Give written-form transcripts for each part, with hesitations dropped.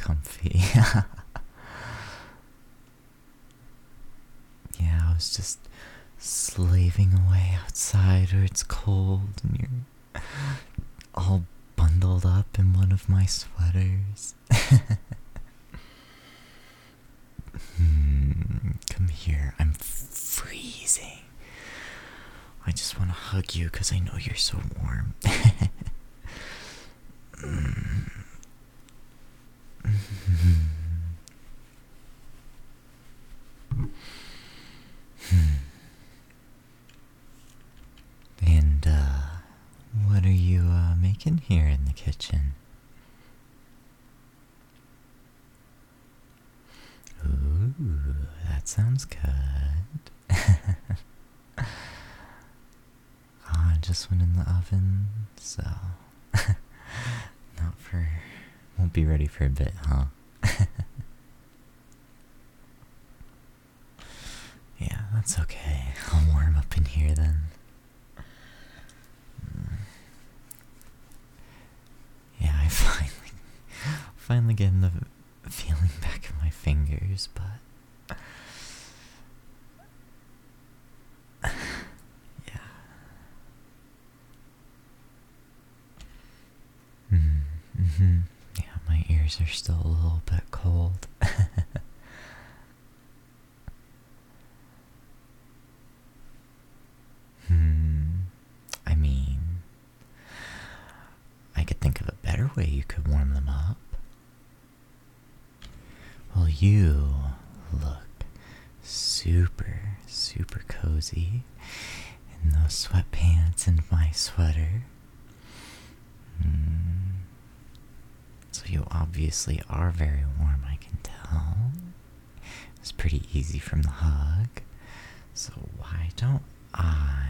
comfy. Yeah, I was just slaving away outside where it's cold and you're all bundled up in one of my sweaters. Come here, I'm freezing. I just want to hug you because I know you're so warm. And, what are you, making here in the kitchen? Ooh, that sounds good. I just went in the oven, so won't be ready for a bit, huh? Yeah, that's okay. I'll warm up in here then. Yeah, I finally getting the feeling back in my fingers, but yeah. Yeah, my ears are still a little bit cold. I mean, I could think of a better way you could warm them up. Well, you look super, super cozy in those sweatpants and my sweater. So you obviously are very warm, I can tell. It's pretty easy from the hug. So why don't I...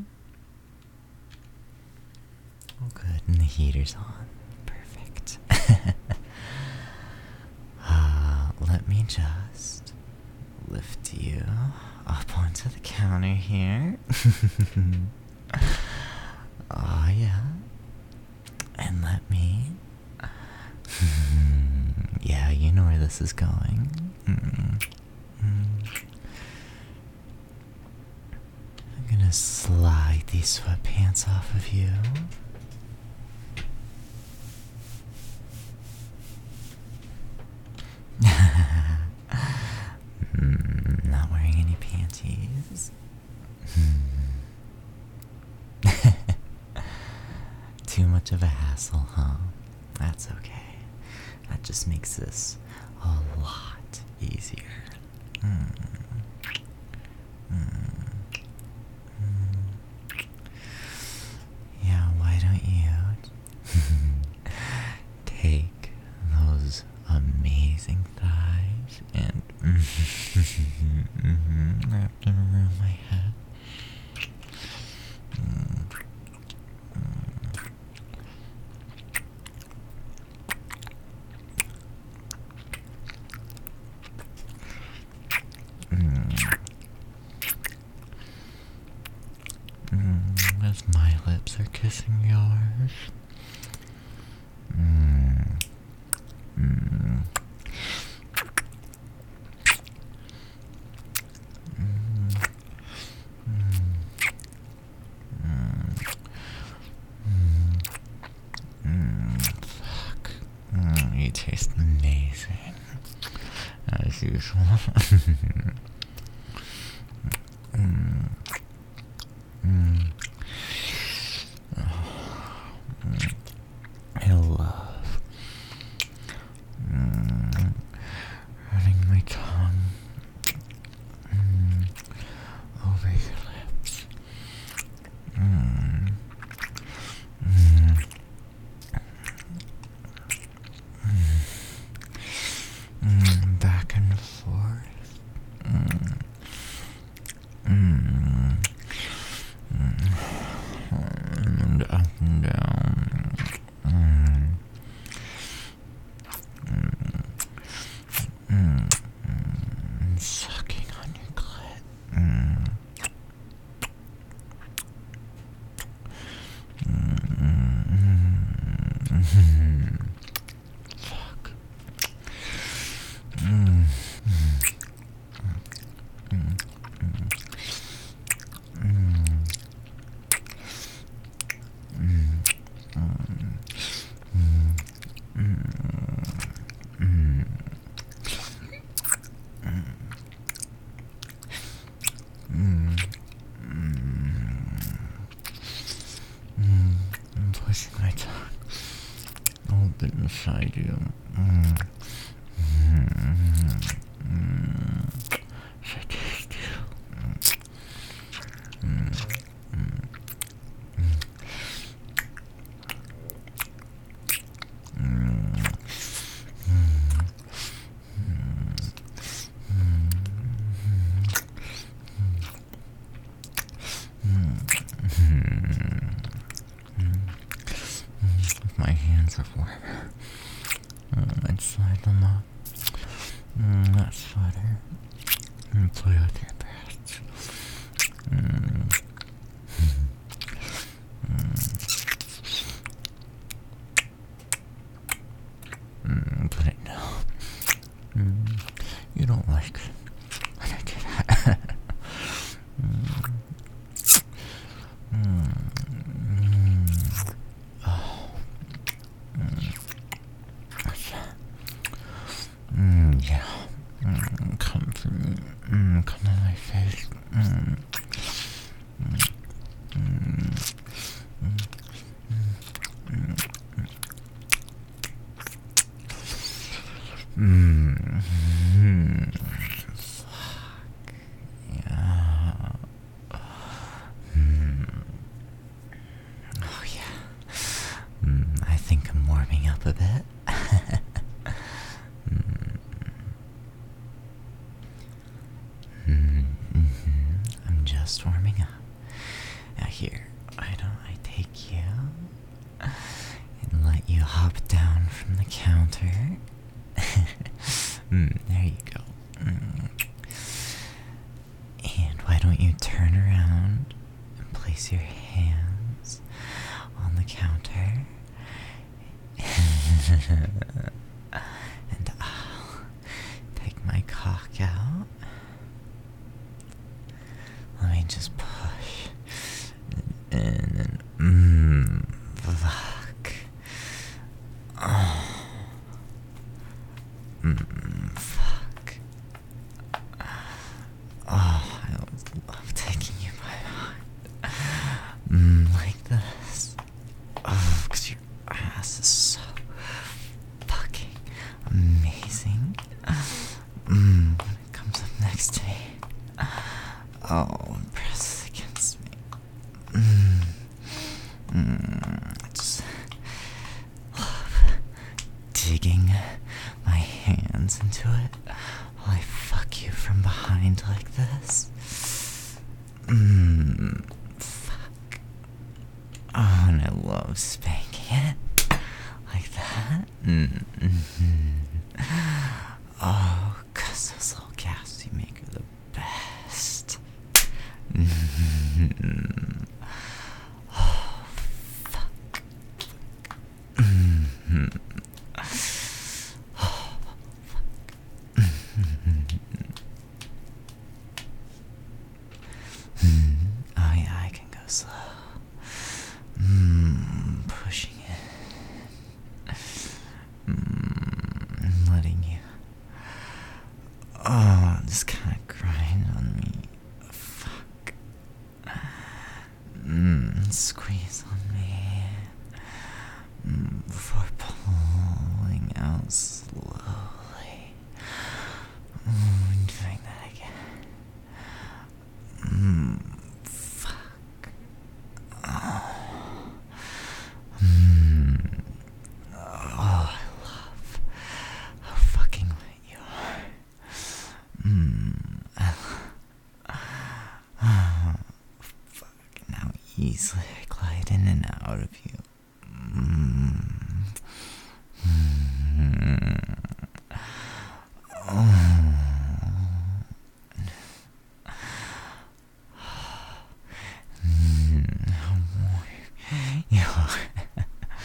Oh good, and the heater's on. Perfect. Let me just lift you up onto the counter here. Oh yeah. And let me... Yeah, you know where this is going. I'm gonna slide these sweatpants off of you. Not wearing any panties. Too much of a hassle, huh? That's okay. That just makes this a lot easier. Yeah, why don't you take those amazing thighs and wrap them around my head. As my lips are kissing yours. Fuck. You taste amazing. As usual. I love running my tongue over your lips. Back and forth. pushing my tongue open inside you. So tasty. My hands are warm. I'd slide them up that sweater and play with your breasts. But I know you don't like when I do that. Yeah. Come for me. Come on my face. Fuck. Yeah. Oh yeah. I think I'm warming up a bit. I'm just warming up. Now here, why don't I take you and let you hop down from the counter? There you go. And why don't you turn around and place your hands on the counter? And I'll take my cock out. Let me just push. And then, fuck. Oh. Fuck. Oh, I always love taking you by heart. Like this. Oh, because your ass is so fucking amazing. When it comes up next to me. Oh, and presses against me. I just love digging my hands into it while I fuck you from behind like this. Fuck. Oh, and I love spanking it like that. Oh, 'cause those little gaps you make are the best. Oh, fuck. Oh, fuck. Oh yeah, I can go slow. Pushing it. And letting you. Oh, just kind of grind on me. Fuck. Squeeze on me. Before pulling out slowly. Doing that again. Fuck. Oh. Oh, I love how fucking wet you are. Fuck. Now easily I glide in and out of you. How warm you are.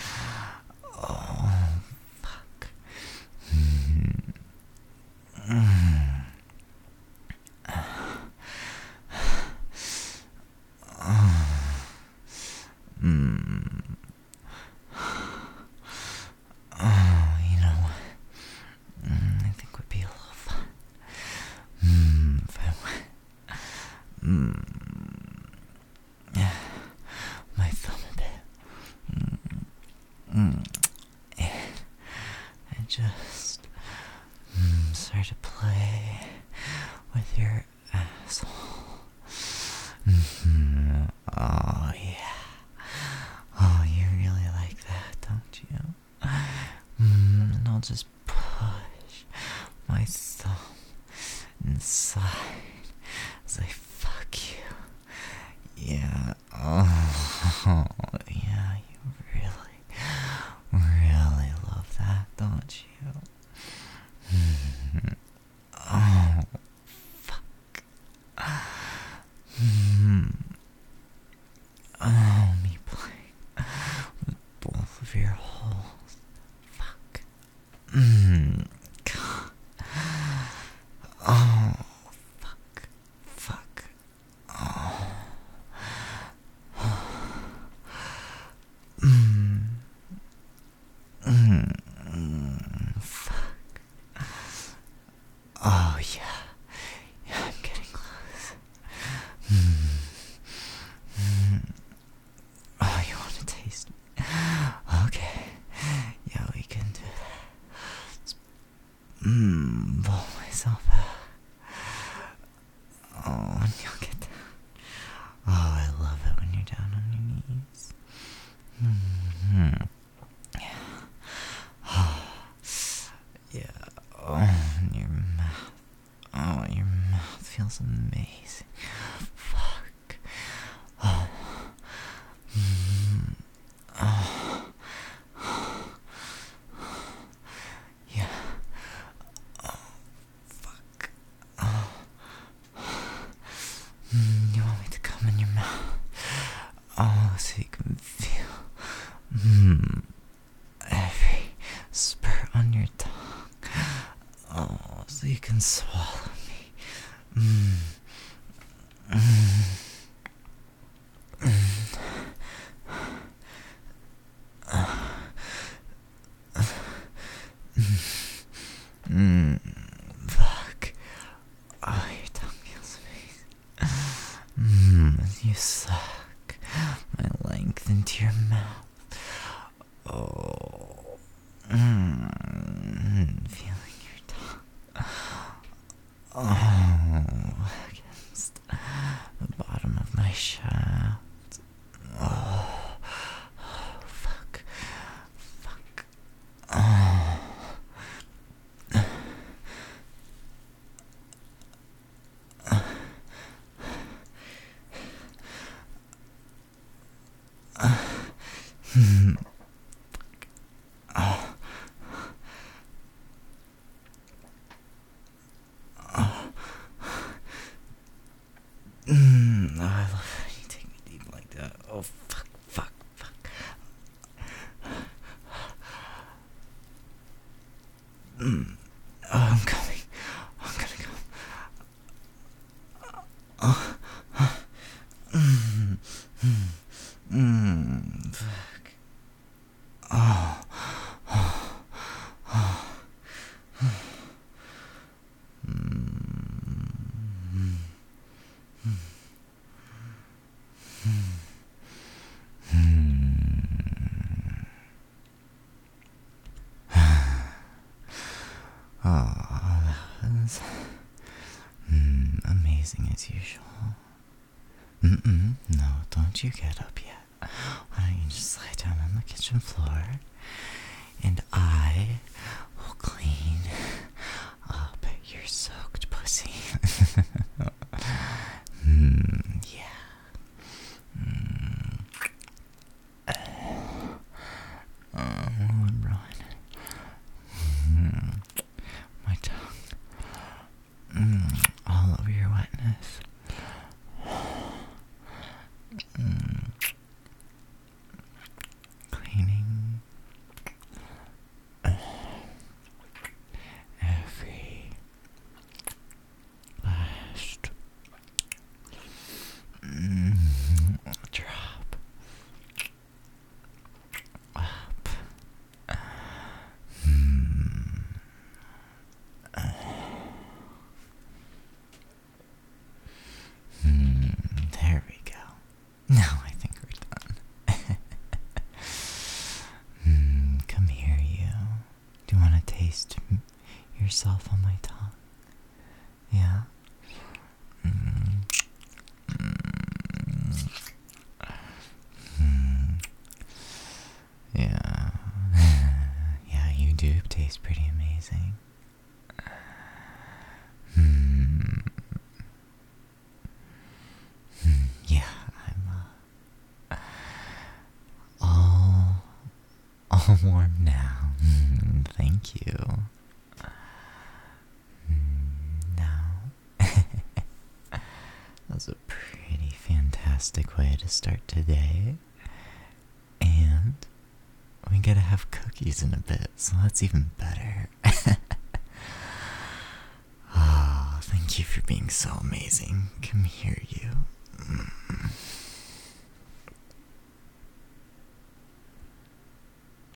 Oh, fuck. and just start to play with your asshole. Oh, yeah. Oh, you really like that, don't you? And I'll just push my thumb inside as I fuck you. Yeah. Oh, yeah, you really love that, don't you? Oh, fuck. Oh, me playing with both of your holes. Fuck. God. Oh, fuck. Fuck. Oh. Fuck. Oh, yeah. Yeah, I'm getting close. Oh, you want to taste me? Okay. Yeah, we can do that. Just, pull myself out. Oh, and you'll get down. Oh, I love it when you're down on your knees. Yeah. Oh, and your mouth. Oh, your mouth feels amazing. Fuck. Oh. Oh. Yeah. Oh, fuck. Oh. You want me to come in your mouth? Oh, so you can feel every spurt on your tongue. Oh, so you can swallow me. Fuck. Oh, your tongue feels amazing. As you suck my length into your mouth. Oh. Feeling your tongue. Oh, against the bottom of my shaft. Oh, fuck. Fuck. Oh. I love how you take me deep like that. Oh, fuck, fuck, fuck. Oh, I'm coming. I'm gonna come. Fuck. Oh. Oh, that was amazing as usual. No, don't you get up yet. Why don't you just lie down on the kitchen floor and I will clean up your soaked pussy. Yeah. I'm Brian. My tongue. All over your wetness. Cleaning. yourself on my tongue. Yeah? Mm. Mm. Mm. Yeah. Yeah, you do taste pretty amazing. Hmm. Yeah, I'm all warm now. Thank you. Now, that was a pretty fantastic way to start today. And we gotta have cookies in a bit, so that's even better. Oh, thank you for being so amazing. Come here, you.